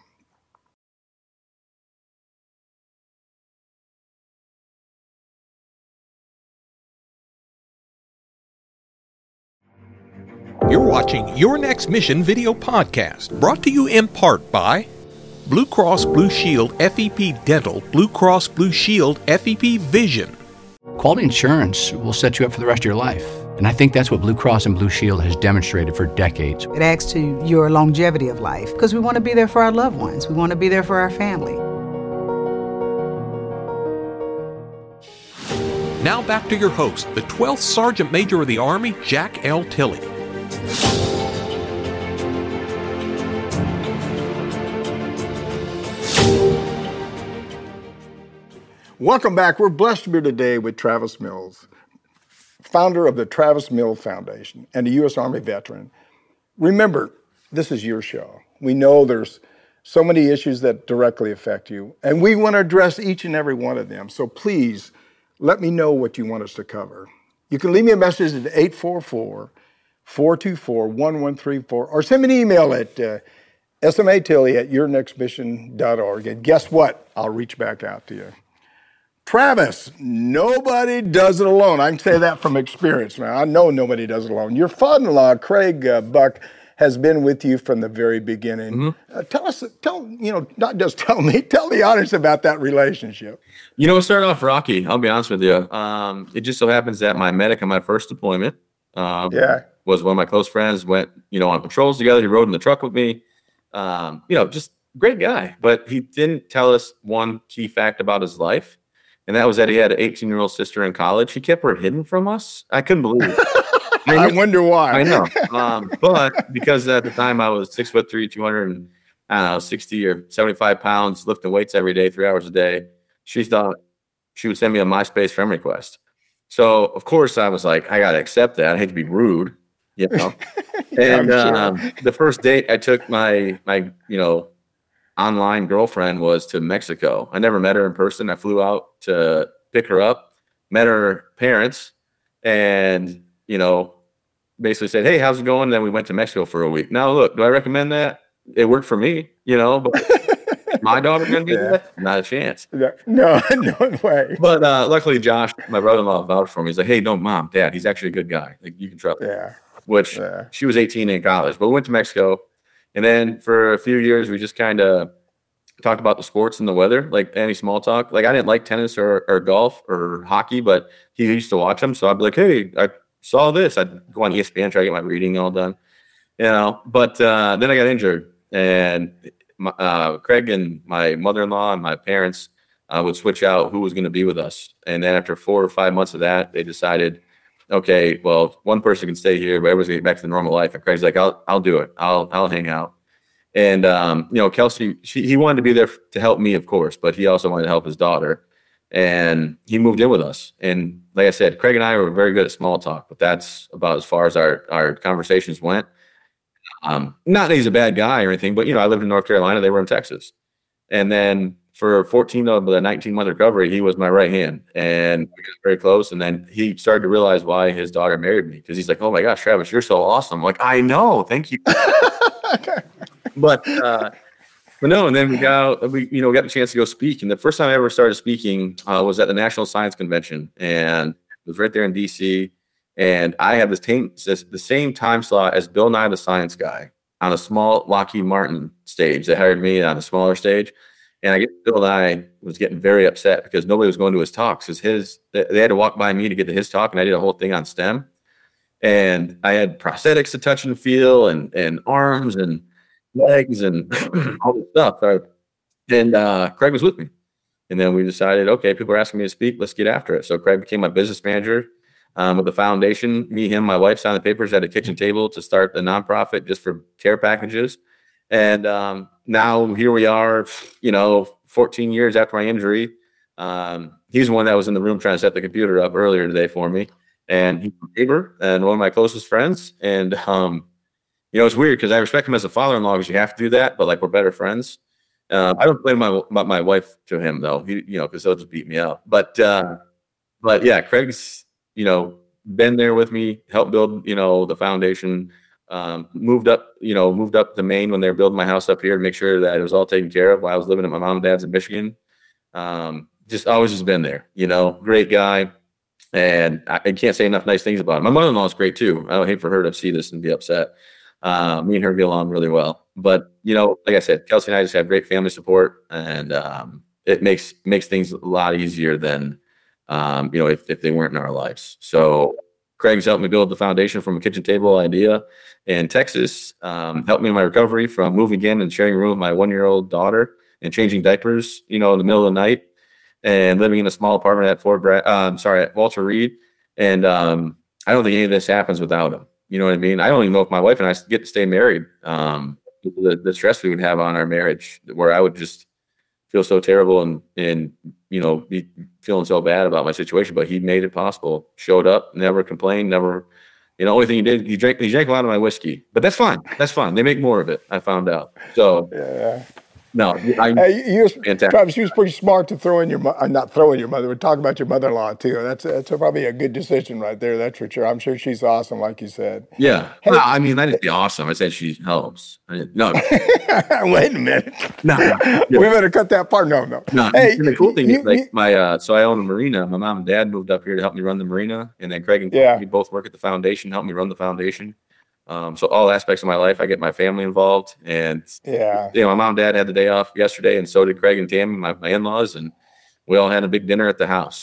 You're watching Your Next Mission video podcast, brought to you in part by Blue Cross Blue Shield FEP Dental, Blue Cross Blue Shield FEP Vision. Quality insurance will set you up for the rest of your life. And I think that's what Blue Cross and Blue Shield has demonstrated for decades. It adds to your longevity of life because we want to be there for our loved ones. We want to be there for our family. Now back to your host, the 12th Sergeant Major of the Army, Jack L. Tilley. Welcome back. We're blessed to be here today with Travis Mills, founder of the Travis Mills Foundation and a U.S. Army veteran. Remember, this is your show. We know there's so many issues that directly affect you, and we want to address each and every one of them. So please let me know what you want us to cover. You can leave me a message at 844-424-1134 or send me an email at smatilley@yournextmission.org. And guess what? I'll reach back out to you. Travis, nobody does it alone. I can say that from experience, man. I know nobody does it alone. Your father-in-law, Craig Buck, has been with you from the very beginning. Mm-hmm. Not just tell me, tell the audience about that relationship. It started off rocky. I'll be honest with you. It just so happens that my medic on my first deployment was one of my close friends, went, on patrols together. He rode in the truck with me. Just great guy. But he didn't tell us one key fact about his life. And that was that he had an 18-year-old sister in college. He kept her hidden from us. I couldn't believe it. I wonder why. I know. But because at the time I was 6'3", 260 or 75 pounds, lifting weights every day, 3 hours a day, she thought she would send me a MySpace friend request. So, of course, I was like, I got to accept that. I hate to be rude, And the first date I took my online girlfriend was to Mexico. I never met her in person. I flew out to pick her up, met her parents, and, basically said, hey, how's it going? And then we went to Mexico for a week. Now, look, do I recommend that? It worked for me, but my daughter going to do that? Not a chance. No way. But luckily, Josh, my brother-in-law, vouched for me. He's like, hey, no, Mom, Dad, he's actually a good guy. Like, you can trust him. Yeah. Which she was 18 in college. But we went to Mexico. And then for a few years, we just kind of talked about the sports and the weather, like any small talk. Like I didn't like tennis or golf or hockey, but he used to watch them. So I'd be like, hey, I saw this. I'd go on ESPN, try to get my reading all done, But then I got injured. And Craig and my mother-in-law and my parents would switch out who was going to be with us. And then after 4 or 5 months of that, they decided, okay, well, one person can stay here, but everyone's going to get back to the normal life. And Craig's like, I'll do it. I'll hang out. And, Kelsey, he wanted to be there to help me, of course, but he also wanted to help his daughter. And he moved in with us. And like I said, Craig and I were very good at small talk, but that's about as far as our conversations went. Not that he's a bad guy or anything, but, I lived in North Carolina. They were in Texas. And then for 14 of the 19-month recovery, he was my right hand. And we got very close. And then he started to realize why his daughter married me. Because he's like, oh, my gosh, Travis, you're so awesome. I'm like, I know. Thank you. But no, and then we got the chance to go speak. And the first time I ever started speaking was at the National Science Convention. And it was right there in D.C., and I had the same time slot as Bill Nye the Science Guy on a small Lockheed Martin stage. They hired me on a smaller stage. And I guess Bill Nye was getting very upset because nobody was going to his talks. Because they had to walk by me to get to his talk, and I did a whole thing on STEM. And I had prosthetics to touch and feel, and arms and legs and all this stuff. And Craig was with me. And then we decided, okay, people are asking me to speak. Let's get after it. So Craig became my business manager. With the foundation, me, him, my wife signed the papers at a kitchen table to start the nonprofit just for care packages. And now here we are, 14 years after my injury. He's the one that was in the room trying to set the computer up earlier today for me. And he's a neighbor and one of my closest friends. And, it's weird because I respect him as a father-in-law because you have to do that, but like we're better friends. I don't blame my wife to him though, because he'll just beat me up. But yeah, Craig's, been there with me, helped build, the foundation, moved up to Maine when they were building my house up here to make sure that it was all taken care of while I was living at my mom and dad's in Michigan. Just always just been there, great guy. And I can't say enough nice things about him. My mother-in-law is great too. I don't hate for her to see this and be upset. Me and her get along really well. But, like I said, Kelsey and I just have great family support, and it makes things a lot easier than, if they weren't in our lives. So Craig's helped me build the foundation from a kitchen table idea in Texas, helped me in my recovery from moving in and sharing a room with my 1-year-old daughter and changing diapers, in the middle of the night, and living in a small apartment at Walter Reed. And I don't think any of this happens without him. You know what I mean? I don't even know if my wife and I get to stay married. The stress we would have on our marriage, where I would just feel so terrible and be feeling so bad about my situation. But he made it possible. Showed up, never complained, never. The only thing he did, he drank a lot of my whiskey. But that's fine. That's fine. They make more of it, I found out. So Yeah. no, Travis, you was pretty smart to throw in not throw in your mother, but talk about your mother-in-law too. That's probably a good decision right there. That's for sure. I'm sure she's awesome, like you said. Yeah. Hey, well, I mean, I didn't say awesome. I said she helps. No. Wait a minute. No. We better cut that part. No. No. Hey, and the cool thing is, so I own a marina. My mom and dad moved up here to help me run the marina, and then Craig and we both work at the foundation, help me run the foundation. So all aspects of my life, I get my family involved, and my mom and dad had the day off yesterday, and so did Craig and Tammy, my in-laws, and we all had a big dinner at the house.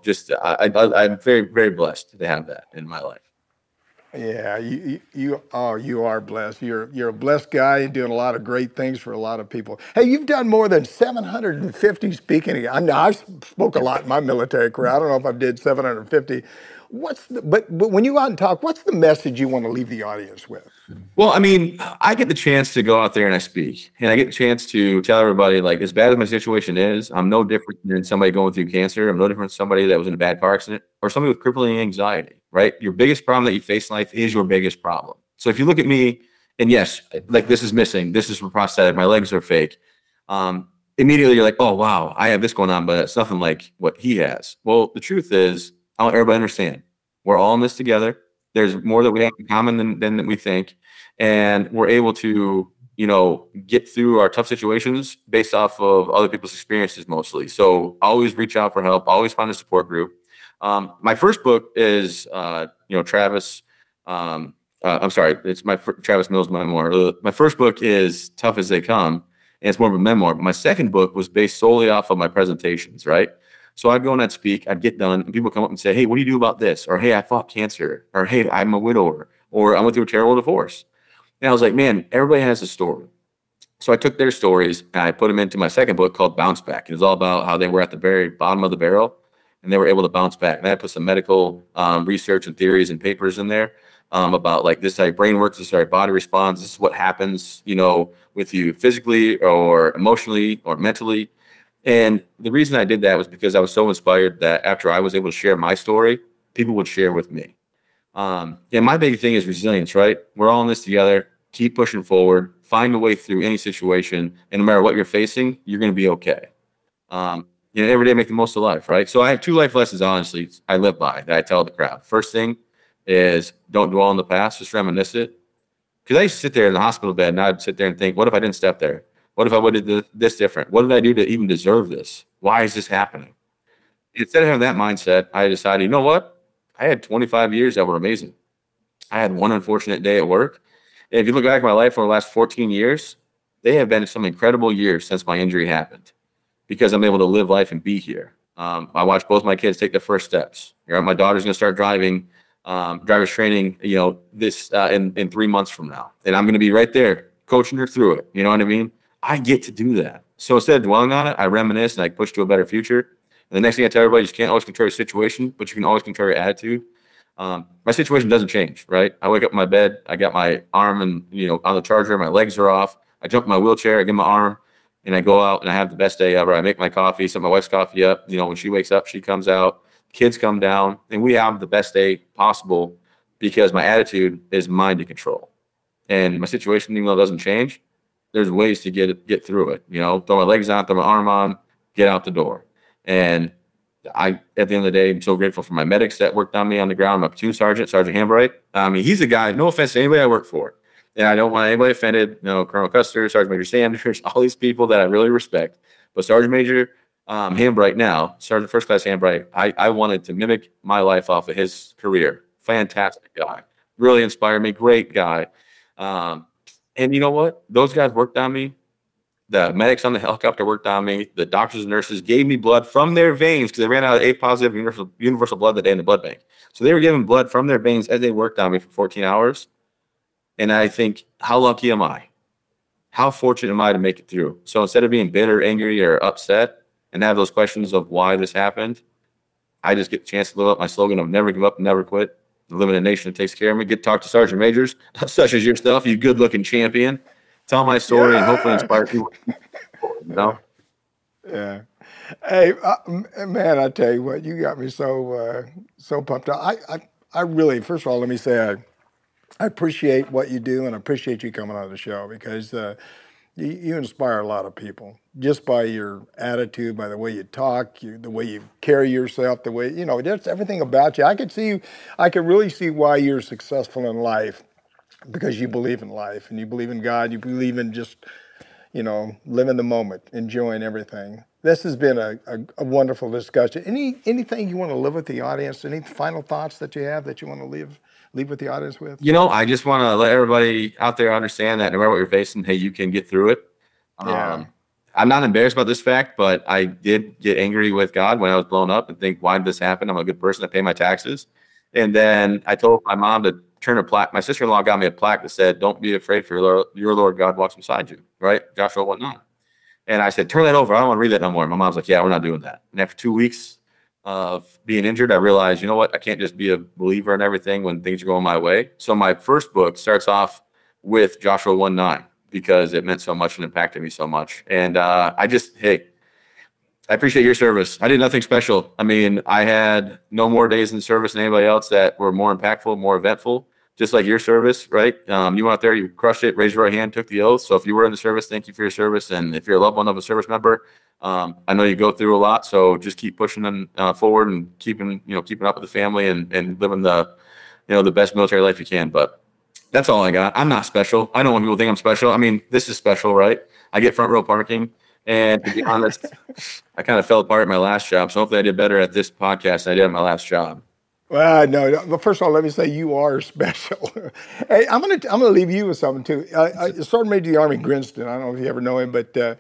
I'm very, very blessed to have that in my life. Yeah, you are blessed. You're a blessed guy and doing a lot of great things for a lot of people. Hey, you've done more than 750 speaking. I spoke a lot in my military career. I don't know if I did 750. But when you go out and talk, what's the message you want to leave the audience with? Well, I mean, I get the chance to go out there and I speak, and I get the chance to tell everybody, like, as bad as my situation is, I'm no different than somebody going through cancer. I'm no different than somebody that was in a bad car accident or somebody with crippling anxiety, right? Your biggest problem that you face in life is your biggest problem. So if you look at me, and yes, like, this is missing, this is prosthetic, my legs are fake. Immediately you're like, oh, wow, I have this going on, but it's nothing like what he has. Well, the truth is, I want everybody to understand, we're all in this together. There's more that we have in common than we think. And we're able to, get through our tough situations based off of other people's experiences mostly. So always reach out for help. Always find a support group. My first book is, Travis. It's my Travis Mills memoir. My first book is Tough as They Come, and it's more of a memoir. But my second book was based solely off of my presentations, right? So I'd go and I'd speak, I'd get done, and people come up and say, hey, what do you do about this? Or, hey, I fought cancer. Or, hey, I'm a widower. Or I went through a terrible divorce. And I was like, man, everybody has a story. So I took their stories and I put them into my second book called Bounce Back. It was all about how they were at the very bottom of the barrel and they were able to bounce back. And I put some medical research and theories and papers in there about, like, this is how your brain works, this is how your body responds, this is what happens, with you physically or emotionally or mentally. And the reason I did that was because I was so inspired that after I was able to share my story, people would share with me. And my big thing is resilience, right? We're all in this together. Keep pushing forward. Find a way through any situation. And no matter what you're facing, you're going to be okay. Every day make the most of life, right? So I have 2 life lessons, honestly, I live by that I tell the crowd. First thing is, don't dwell on the past, just reminisce it. Because I used to sit there in the hospital bed and I'd sit there and think, what if I didn't step there? What if I would have did this different? What did I do to even deserve this? Why is this happening? Instead of having that mindset, I decided, you know what? I had 25 years that were amazing. I had one unfortunate day at work. And if you look back at my life over the last 14 years, they have been some incredible years since my injury happened because I'm able to live life and be here. I watched both my kids take their first steps. My daughter's going to start driving, driver's training, this in 3 months from now. And I'm going to be right there coaching her through it. You know what I mean? I get to do that. So instead of dwelling on it, I reminisce and I push to a better future. And the next thing I tell everybody is, you can't always control your situation, but you can always control your attitude. My situation doesn't change, right? I wake up in my bed, I got my arm and on the charger, my legs are off. I jump in my wheelchair, I get my arm, and I go out and I have the best day ever. I make my coffee, set my wife's coffee up. When she wakes up, she comes out, kids come down, and we have the best day possible because my attitude is mine to control. And my situation, even though it doesn't change, there's ways to get through it. Throw my legs on, throw my arm on, get out the door. And at the end of the day, I'm so grateful for my medics that worked on me on the ground. My platoon sergeant, Sergeant Hambright. He's a guy, no offense to anybody I work for. And I don't want anybody offended. Colonel Custer, Sergeant Major Sanders, all these people that I really respect. But Sergeant Major Hambright now, Sergeant First Class Hambright, I wanted to mimic my life off of his career. Fantastic guy. Really inspired me. Great guy. And you know what? Those guys worked on me The medics on the helicopter worked on me. The doctors and nurses gave me blood from their veins because they ran out of A positive universal blood that day in the blood bank. So they were giving blood from their veins as they worked on me for 14 hours. And I think, how lucky am I? How fortunate am I to make it through? So instead of being bitter, angry, or upset and have those questions of why this happened, I just get the chance to live up my slogan of never give up, never quit. Live in a nation that takes care of me. Get to talk to sergeant majors, such as yourself, you good-looking champion. Tell my story and hopefully inspire people. You know? Yeah. Hey, man, I tell you what, you got me so pumped up. I really, first of all, let me say I appreciate what you do, and I appreciate you coming on the show because you inspire a lot of people just by your attitude, by the way you talk, the way you carry yourself, the way, just everything about you. I could really see why you're successful in life because you believe in life and you believe in God. You believe in just, living the moment, enjoying everything. This has been a wonderful discussion. Anything you want to leave with the audience? Any final thoughts that you have that you want to leave with the audience with? I just want to let everybody out there understand that no matter what you're facing, hey, you can get through it. Yeah. I'm not embarrassed about this fact, but I did get angry with God when I was blown up and think, why did this happen? I'm a good person. I pay my taxes. And then I told my mom to turn a plaque. My sister-in-law got me a plaque that said, don't be afraid for your Lord God walks beside you, right? Joshua 1:9. And I said, turn that over. I don't want to read that no more. My mom's like, yeah, we're not doing that. And after 2 weeks of being injured, I realized, you know what? I can't just be a believer in everything when things are going my way. So my first book starts off with Joshua 1:9 because it meant so much and impacted me so much. And I appreciate your service. I did nothing special. I mean, I had no more days in service than anybody else that were more impactful, more eventful, just like your service, right? You went out there, you crushed it, raised your right hand, took the oath. So if you were in the service, thank you for your service. And if you're a loved one of a service member, I know you go through a lot. So just keep pushing them forward and keeping up with the family and living the best military life you can. But that's all I got. I'm not special. I don't want people to think I'm special. I mean, this is special, right? I get front row parking. And to be honest, I kind of fell apart at my last job. So hopefully I did better at this podcast than I did at my last job. Well, no. First of all, let me say you are special. Hey, I'm gonna leave you with something too. Sergeant Major of the Army Grinston. I don't know if you ever know him, but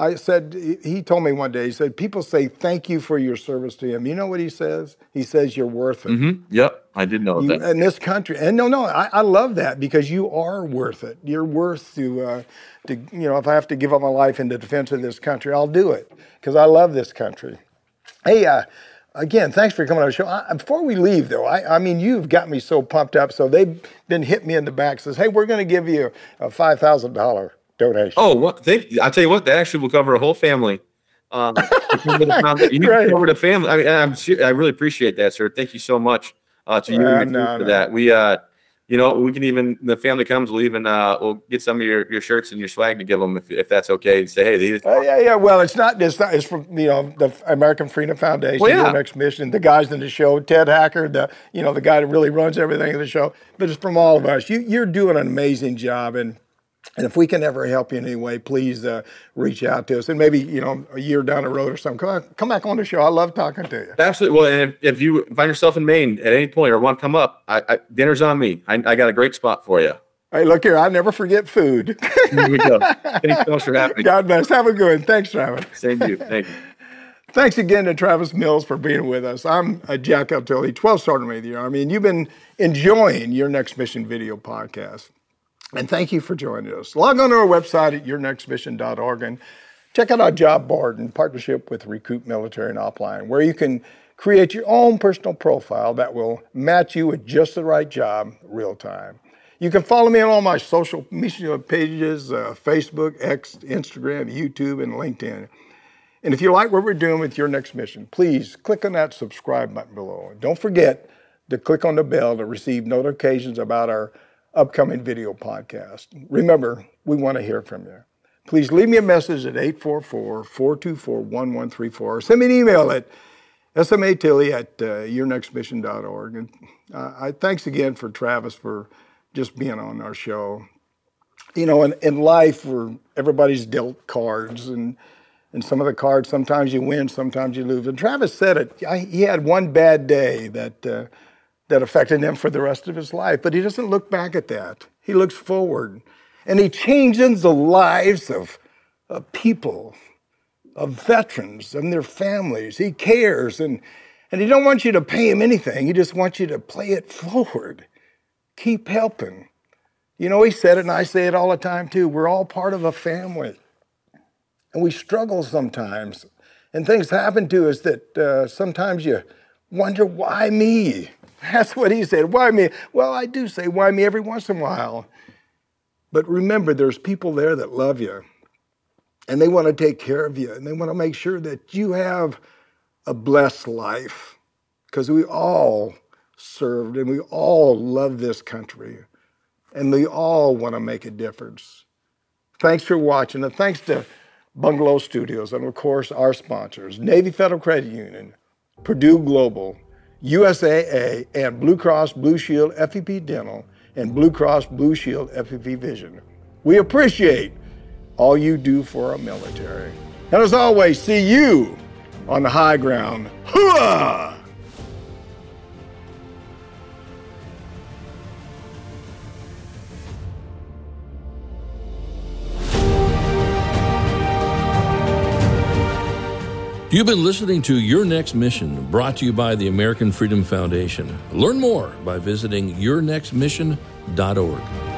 he told me one day. He said people say thank you for your service to him. You know what he says? He says you're worth it. Mm-hmm. Yep, I did know that. In this country, and I love that because you are worth it. You're worth to if I have to give up my life in the defense of this country, I'll do it because I love this country. Hey, again, thanks for coming on the show. Before we leave, though, I mean, you've got me so pumped up. So they've been hitting me in the back. Says, hey, we're going to give you a $5,000 donation. Oh, what? I'll tell you what, that actually will cover a whole family. You can cover the family. I mean, I really appreciate that, sir. Thank you so much to you and your team for that. We can even, the family comes, we'll get some of your shirts and your swag to give them if that's okay. Say, hey, these. Yeah. Well, it's from the American Freedom Foundation, Your Next Mission, the guys in the show, Ted Hacker, the guy that really runs everything in the show. But it's from all of us. You're doing an amazing job, and if we can ever help you in any way, please reach out to us. And maybe, a year down the road or something, come back on the show. I love talking to you. Absolutely. Well, and if you find yourself in Maine at any point or want to come up, dinner's on me. I got a great spot for you. Hey, look here. I never forget food. Here we go. Thanks so much for having me. God bless. Have a good one. Thanks, Travis. Same to you. Thank you. Thanks again to Travis Mills for being with us. I'm Jack Altilli, 12th Sergeant Major of the Army, and you've been enjoying Your Next Mission video podcast. And thank you for joining us. Log on to our website at yournextmission.org and check out our job board in partnership with Recruit Military and Upline, where you can create your own personal profile that will match you with just the right job real time. You can follow me on all my social media pages, Facebook, X, Instagram, YouTube, and LinkedIn. And if you like what we're doing with Your Next Mission, please click on that subscribe button below. And don't forget to click on the bell to receive notifications about our upcoming video podcast. Remember, we want to hear from you. Please leave me a message at 844-424-1134 or send me an email at smatilley@yournextmission.org. And thanks again for Travis for just being on our show. In life, where everybody's dealt cards, and some of the cards, sometimes you win, sometimes you lose. And Travis said it. He had one bad day that affected him for the rest of his life. But he doesn't look back at that. He looks forward. And he changes the lives of of people, of veterans and their families. He cares, and he don't want you to pay him anything. He just wants you to play it forward. Keep helping. You know, he said it, and I say it all the time too. We're all part of a family, and we struggle sometimes, and things happen to us that sometimes you wonder, why me? That's what he said, why me? Well, I do say why me every once in a while. But remember, there's people there that love you, and they want to take care of you, and they want to make sure that you have a blessed life, because we all served and we all love this country, and we all want to make a difference. Thanks for watching, and thanks to Bungalow Studios, and of course our sponsors, Navy Federal Credit Union, Purdue Global, USAA, and Blue Cross Blue Shield FEP Dental, and Blue Cross Blue Shield FEP Vision. We appreciate all you do for our military. And as always, see you on the high ground. Hooah! You've been listening to Your Next Mission, brought to you by the American Freedom Foundation. Learn more by visiting yournextmission.org.